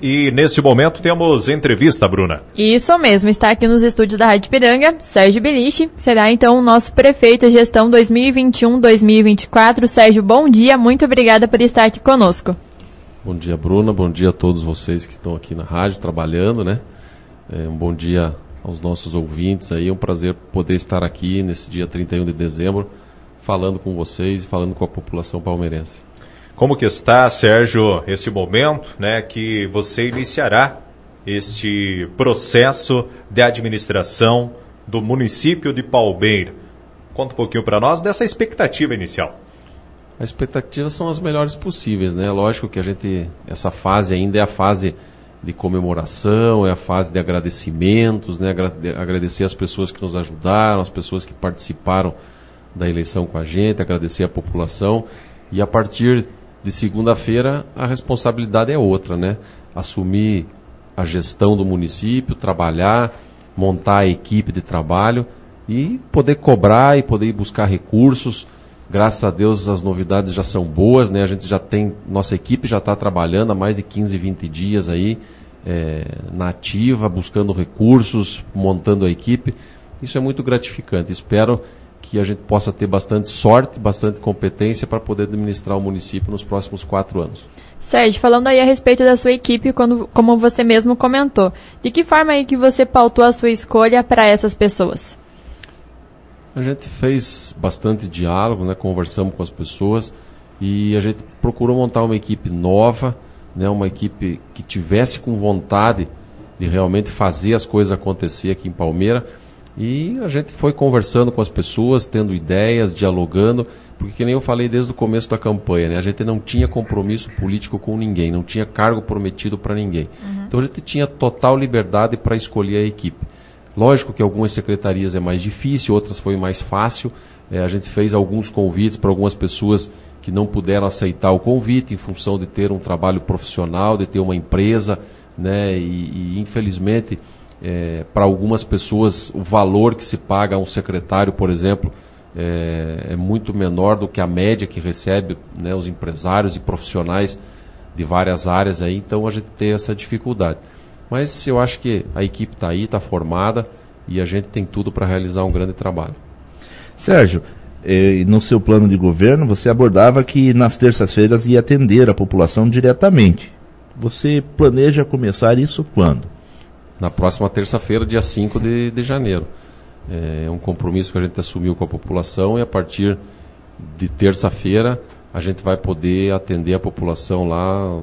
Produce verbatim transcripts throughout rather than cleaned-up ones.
E neste momento temos entrevista, Bruna. Isso mesmo, está aqui nos estúdios da Rádio Ipiranga, Sérgio Beliche, será então o nosso prefeito de gestão dois mil e vinte e um a dois mil e vinte e quatro. Sérgio, bom dia, muito obrigada por estar aqui conosco. Bom dia, Bruna, bom dia a todos vocês que estão aqui na rádio trabalhando, né? É, um bom dia aos nossos ouvintes aí, é um prazer poder estar aqui nesse dia trinta e um de dezembro, falando com vocês e falando com a população palmeirense. Como que está, Sérgio, esse momento, né, que você iniciará este processo de administração do município de Palmeira? Conta um pouquinho para nós dessa expectativa inicial. As expectativas são as melhores possíveis, né? Lógico que a gente, essa fase ainda é a fase de comemoração, é a fase de agradecimentos, né? Agradecer as pessoas que nos ajudaram, as pessoas que participaram da eleição com a gente, agradecer a população. E a partir de segunda-feira a responsabilidade é outra, né? Assumir a gestão do município, trabalhar, montar a equipe de trabalho e poder cobrar e poder ir buscar recursos. Graças a Deus as novidades já são boas, né? A gente já tem, nossa equipe já está trabalhando há mais de quinze, vinte dias aí, é, na ativa, buscando recursos, montando a equipe. Isso é muito gratificante. Espero que a gente possa ter bastante sorte, bastante competência para poder administrar o município nos próximos quatro anos. Sérgio, falando aí a respeito da sua equipe, quando, como você mesmo comentou, de que forma aí que você pautou a sua escolha para essas pessoas? A gente fez bastante diálogo, né, conversamos com as pessoas e a gente procurou montar uma equipe nova, né, uma equipe que tivesse com vontade de realmente fazer as coisas acontecer aqui em Palmeira. E a gente foi conversando com as pessoas, tendo ideias, dialogando, porque que nem eu falei desde o começo da campanha, né? A gente não tinha compromisso político com ninguém, não tinha cargo prometido para ninguém. Uhum. Então a gente tinha total liberdade para escolher a equipe. Lógico que algumas secretarias é mais difícil, outras foi mais fácil. É, a gente fez alguns convites para algumas pessoas que não puderam aceitar o convite em função de ter um trabalho profissional, de ter uma empresa, né? E, e infelizmente... É, para algumas pessoas o valor que se paga a um secretário, por exemplo, é, é muito menor do que a média que recebe, né, os empresários e profissionais de várias áreas aí, então a gente tem essa dificuldade. Mas eu acho que a equipe está aí, está formada e a gente tem tudo para realizar um grande trabalho. Sérgio, eh, no seu plano de governo você abordava que nas terças-feiras ia atender a população diretamente. Você planeja começar isso quando? Na próxima terça-feira, dia cinco de, de janeiro. É um compromisso que a gente assumiu com a população e a partir de terça-feira a gente vai poder atender a população lá.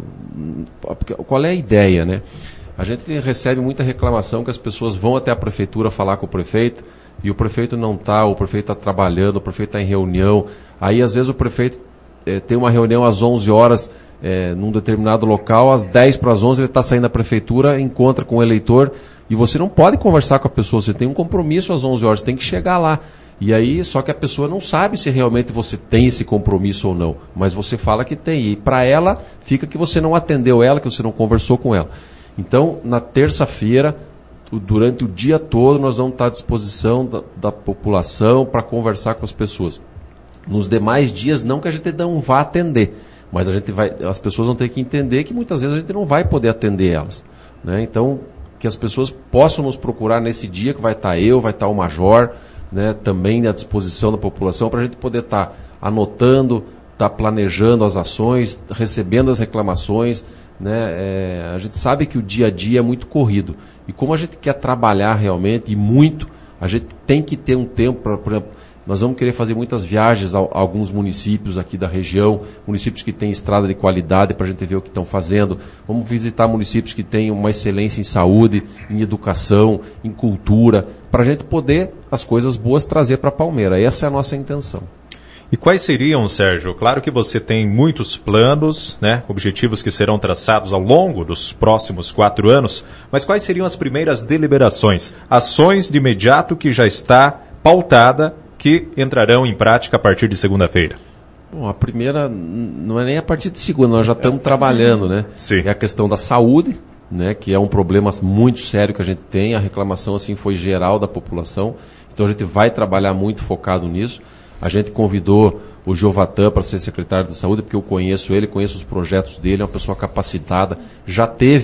Qual é a ideia, né? A gente recebe muita reclamação que as pessoas vão até a prefeitura falar com o prefeito e o prefeito não está, o prefeito está trabalhando, o prefeito está em reunião. Aí às vezes o prefeito é, tem uma reunião às onze horas, É, num determinado local, às dez para as onze ele está saindo da prefeitura, encontra com o eleitor e você não pode conversar com a pessoa, você tem um compromisso às onze horas, você tem que chegar lá. E aí, só que a pessoa não sabe se realmente você tem esse compromisso ou não, mas você fala que tem, e para ela fica que você não atendeu ela, que você não conversou com ela. Então, na terça-feira, durante o dia todo, nós vamos estar à disposição da, da população para conversar com as pessoas. Nos demais dias, não que a gente não vá atender, mas a gente vai, as pessoas vão ter que entender que muitas vezes a gente não vai poder atender elas, né? Então, que as pessoas possam nos procurar nesse dia que vai estar eu, vai estar o Major, né, também à disposição da população, para a gente poder estar anotando, estar planejando as ações, recebendo as reclamações, né? É, a gente sabe que o dia a dia é muito corrido. E como a gente quer trabalhar realmente, e muito, a gente tem que ter um tempo para, por exemplo, nós vamos querer fazer muitas viagens a, a alguns municípios aqui da região, municípios que têm estrada de qualidade para a gente ver o que estão fazendo. Vamos visitar municípios que têm uma excelência em saúde, em educação, em cultura, para a gente poder as coisas boas trazer para Palmeira. Essa é a nossa intenção. E quais seriam, Sérgio? Claro que você tem muitos planos, né, objetivos que serão traçados ao longo dos próximos quatro anos, mas quais seriam as primeiras deliberações, ações de imediato que já está pautada, que entrarão em prática a partir de segunda-feira? Bom, a primeira não é nem a partir de segunda, nós já estamos trabalhando, né? Sim. É a questão da saúde, né, que é um problema muito sério que a gente tem, a reclamação assim foi geral da população, então a gente vai trabalhar muito focado nisso. A gente convidou o Jovatan para ser secretário de saúde, porque eu conheço ele, conheço os projetos dele, é uma pessoa capacitada, já teve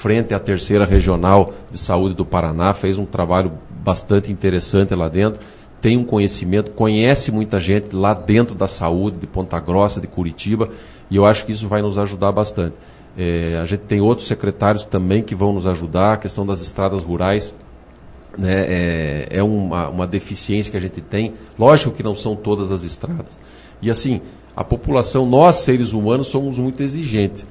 frente à terceira regional de saúde do Paraná, fez um trabalho bastante interessante lá dentro, tem um conhecimento, conhece muita gente lá dentro da saúde, de Ponta Grossa, de Curitiba, e eu acho que isso vai nos ajudar bastante. É, a gente tem outros secretários também que vão nos ajudar, a questão das estradas rurais, né, é, é uma, uma deficiência que a gente tem, lógico que não são todas as estradas. E assim, a população, nós seres humanos somos muito exigentes.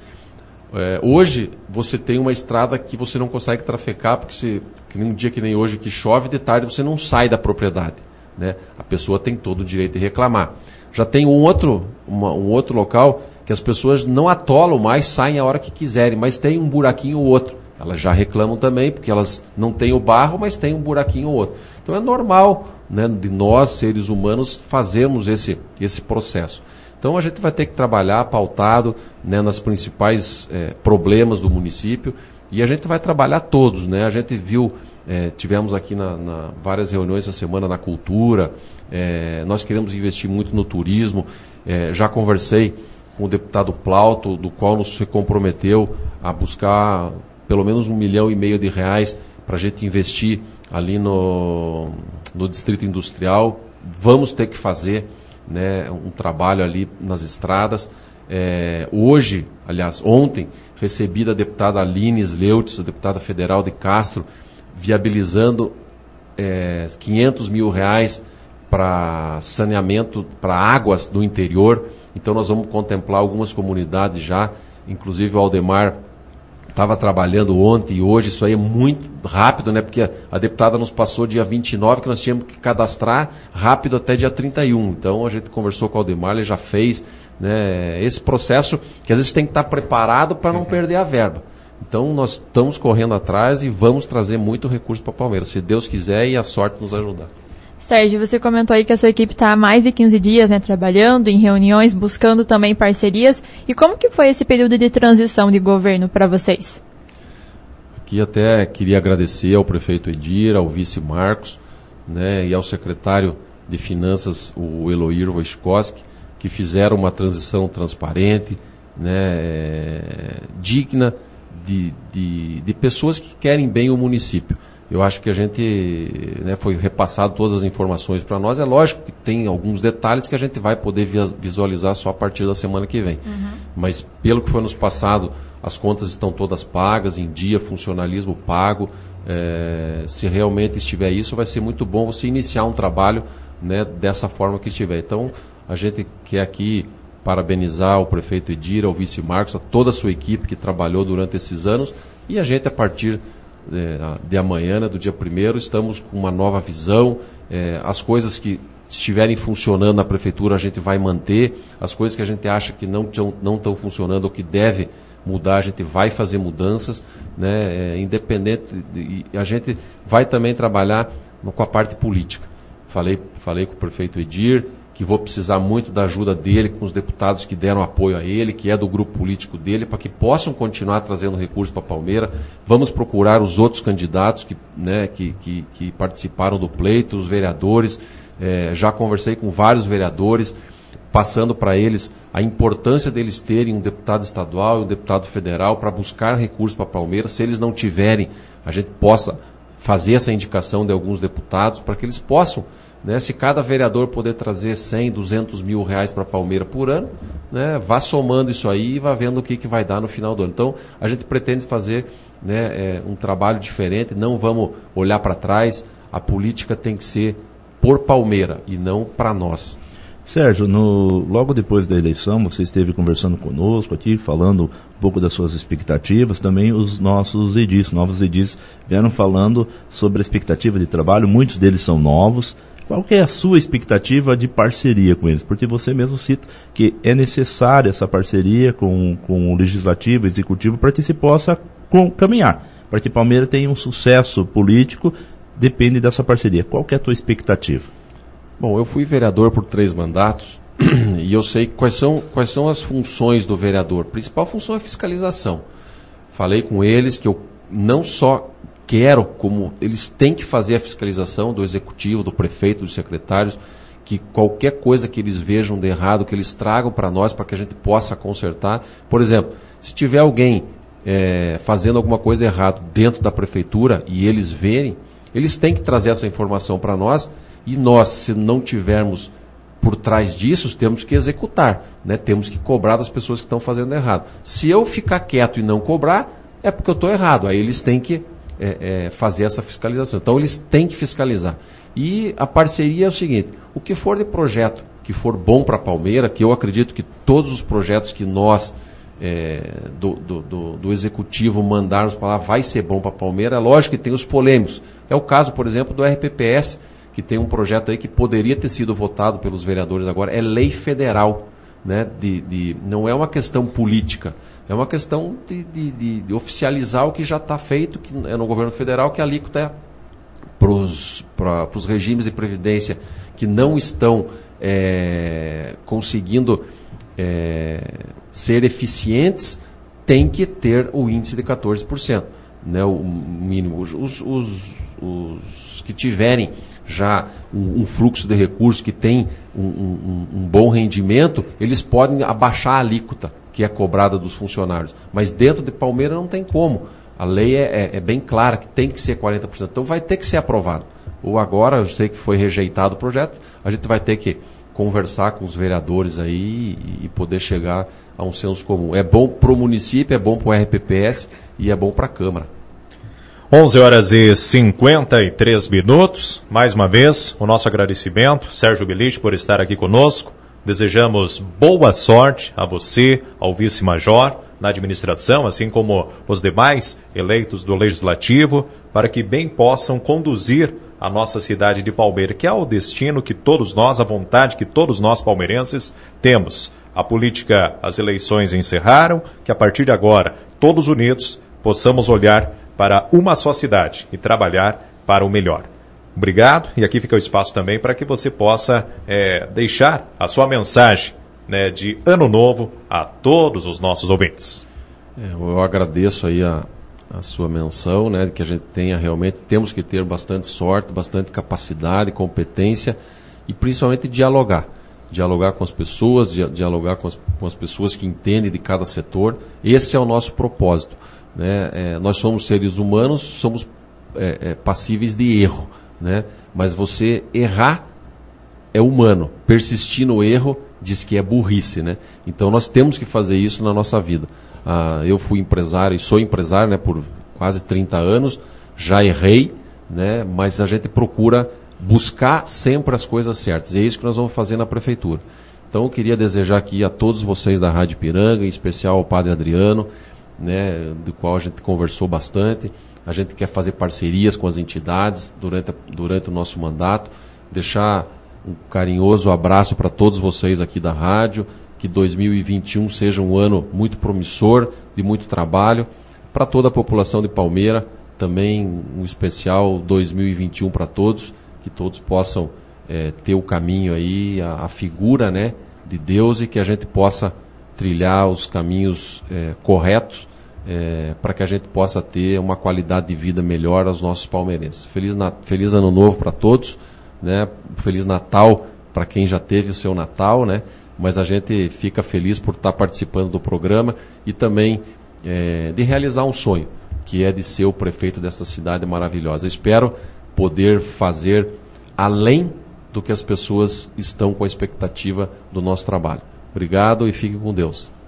É, hoje você tem uma estrada que você não consegue trafecar, porque você, que nem um dia que nem hoje que chove, de tarde você não sai da propriedade, né? A pessoa tem todo o direito de reclamar. Já tem um outro, uma, um outro local que as pessoas não atolam mais, saem a hora que quiserem, mas tem um buraquinho ou outro. Elas já reclamam também, porque elas não têm o barro, mas tem um buraquinho ou outro. Então é normal, né, de nós, seres humanos, fazermos esse, esse processo. Então a gente vai ter que trabalhar pautado, né, nas principais eh, problemas do município, e a gente vai trabalhar todos, né? A gente viu, eh, tivemos aqui na, na várias reuniões essa semana na cultura, eh, nós queremos investir muito no turismo, eh, já conversei com o deputado Plauto, do qual nos se comprometeu a buscar pelo menos um milhão e meio de reais para a gente investir ali no, no Distrito Industrial. Vamos ter que fazer, né, um trabalho ali nas estradas. É, hoje, aliás, ontem, recebi da deputada Aline Sleutz, a deputada federal de Castro, viabilizando é, quinhentos mil reais para saneamento, para águas do interior. Então nós vamos contemplar algumas comunidades já, inclusive o Aldemar estava trabalhando ontem e hoje, isso aí é muito rápido, né? Porque a, a deputada nos passou dia vinte e nove, que nós tínhamos que cadastrar rápido até dia trinta e um. Então a gente conversou com o Aldemar, ele já fez, né, esse processo que às vezes tem que estar preparado para não perder a verba. Então nós estamos correndo atrás e vamos trazer muito recurso para Palmeiras, se Deus quiser e a sorte nos ajudar. Sérgio, você comentou aí que a sua equipe está há mais de quinze dias, né, trabalhando em reuniões, buscando também parcerias. E como que foi esse período de transição de governo para vocês? Aqui até queria agradecer ao prefeito Edir, ao vice Marcos, né, e ao secretário de Finanças, o Eloir Wojcikowski, que fizeram uma transição transparente, né, digna de, de, de pessoas que querem bem o município. Eu acho que a gente, né, foi repassado todas as informações para nós. É lógico que tem alguns detalhes que a gente vai poder visualizar só a partir da semana que vem. Uhum. Mas pelo que foi nos passado, as contas estão todas pagas, em dia, funcionalismo pago. É, se realmente estiver isso, vai ser muito bom você iniciar um trabalho, né, dessa forma que estiver. Então, a gente quer aqui parabenizar o prefeito Edir, o vice Marcos, a toda a sua equipe que trabalhou durante esses anos. E a gente, a partir de amanhã, né, do dia primeiro, estamos com uma nova visão. É, as coisas que estiverem funcionando na prefeitura a gente vai manter, as coisas que a gente acha que não estão não estão funcionando ou que deve mudar, a gente vai fazer mudanças, né, é, independente, de, e a gente vai também trabalhar no, com a parte política. Falei, falei com o prefeito Edir, que vou precisar muito da ajuda dele, com os deputados que deram apoio a ele, que é do grupo político dele, para que possam continuar trazendo recursos para Palmeira. Vamos procurar os outros candidatos que, né, que, que, que participaram do pleito, os vereadores. É, já conversei com vários vereadores, passando para eles a importância deles terem um deputado estadual e um deputado federal para buscar recursos para Palmeira. Se eles não tiverem, a gente possa fazer essa indicação de alguns deputados para que eles possam, né, se cada vereador poder trazer cem, duzentos mil reais para Palmeira por ano, né, vá somando isso aí e vá vendo o que, que vai dar no final do ano. Então, a gente pretende fazer, né, é, um trabalho diferente, não vamos olhar para trás, a política tem que ser por Palmeira e não para nós. Sérgio, no, logo depois da eleição, você esteve conversando conosco aqui, falando um pouco das suas expectativas, também os nossos edis, novos edis, vieram falando sobre a expectativa de trabalho, muitos deles são novos. Qual que é a sua expectativa de parceria com eles? Porque você mesmo cita que é necessária essa parceria com, com o Legislativo, Executivo, para que se possa com, caminhar, para que Palmeira tenha um sucesso político, depende dessa parceria. Qual que é a tua expectativa? Bom, eu fui vereador por três mandatos e eu sei quais são, quais são as funções do vereador. A principal função é fiscalização. Falei com eles que eu não só quero, como eles têm que fazer a fiscalização do executivo, do prefeito, dos secretários, que qualquer coisa que eles vejam de errado, que eles tragam para nós, para que a gente possa consertar. Por exemplo, se tiver alguém é, fazendo alguma coisa errada dentro da prefeitura e eles verem, eles têm que trazer essa informação para nós e nós, se não tivermos por trás disso, temos que executar, né? Temos que cobrar das pessoas que estão fazendo errado. Se eu ficar quieto e não cobrar, é porque eu estou errado. Aí eles têm que é, é, fazer essa fiscalização. Então eles têm que fiscalizar. E a parceria é o seguinte, o que for de projeto que for bom para a Palmeira, que eu acredito que todos os projetos que nós é, do, do, do, do executivo mandarmos para lá vai ser bom para a Palmeira, é lógico que tem os polêmicos. É o caso, por exemplo, do R P P S, que tem um projeto aí que poderia ter sido votado pelos vereadores agora, é lei federal, né? de, de, não é uma questão política, é uma questão de, de, de, de oficializar o que já está feito, que é no governo federal, que a alíquota é para os regimes de previdência que não estão é, conseguindo é, ser eficientes, tem que ter o índice de quatorze por cento, né? O mínimo. Os, os, os que tiverem já um, um fluxo de recursos, que tem um, um, um bom rendimento, eles podem abaixar a alíquota que é cobrada dos funcionários. Mas dentro de Palmeira não tem como. A lei é, é, é bem clara que tem que ser quarenta por cento. Então vai ter que ser aprovado. Ou agora, eu sei que foi rejeitado o projeto, a gente vai ter que conversar com os vereadores aí e, e poder chegar a um senso comum. É bom para o município, é bom para o R P P S e é bom para a Câmara. onze horas e cinquenta e três minutos. Mais uma vez, o nosso agradecimento, Sérgio Belich, por estar aqui conosco. Desejamos boa sorte a você, ao vice-major, na administração, assim como os demais eleitos do Legislativo, para que bem possam conduzir a nossa cidade de Palmeira, que é o destino que todos nós, a vontade que todos nós palmeirenses temos. A política, as eleições encerraram, que a partir de agora, todos unidos, possamos olhar para uma só cidade e trabalhar para o melhor. Obrigado, e aqui fica o espaço também para que você possa é, deixar a sua mensagem, né, de Ano Novo a todos os nossos ouvintes. É, eu agradeço aí a, a sua menção, né, que a gente tenha realmente, temos que ter bastante sorte, bastante capacidade, competência e principalmente dialogar. Dialogar com as pessoas, dialogar com as, com as pessoas que entendem de cada setor. Esse é o nosso propósito. Né? É, nós somos seres humanos, somos é, é, passíveis de erro, né? Mas você errar é humano, persistir no erro diz que é burrice, né? Então nós temos que fazer isso na nossa vida. Ah, eu fui empresário e sou empresário, né, por quase trinta anos, já errei, né, mas a gente procura buscar sempre as coisas certas, e é isso que nós vamos fazer na prefeitura. Então eu queria desejar aqui a todos vocês da Rádio Ipiranga, em especial ao Padre Adriano, né, do qual a gente conversou bastante. A gente quer fazer parcerias com as entidades durante, a, durante o nosso mandato, deixar um carinhoso abraço para todos vocês aqui da rádio, que dois mil e vinte e um seja um ano muito promissor, de muito trabalho, para toda a população de Palmeira, também um especial dois mil e vinte e um para todos, que todos possam é, ter o caminho aí, a, a figura, né, de Deus, e que a gente possa trilhar os caminhos é, corretos, É, para que a gente possa ter uma qualidade de vida melhor aos nossos palmeirenses. Feliz, na, feliz Ano Novo para todos, né? Feliz Natal para quem já teve o seu Natal, né? Mas a gente fica feliz por estar participando do programa e também é, de realizar um sonho, que é de ser o prefeito dessa cidade maravilhosa. Eu espero poder fazer além do que as pessoas estão com a expectativa do nosso trabalho. Obrigado e fique com Deus.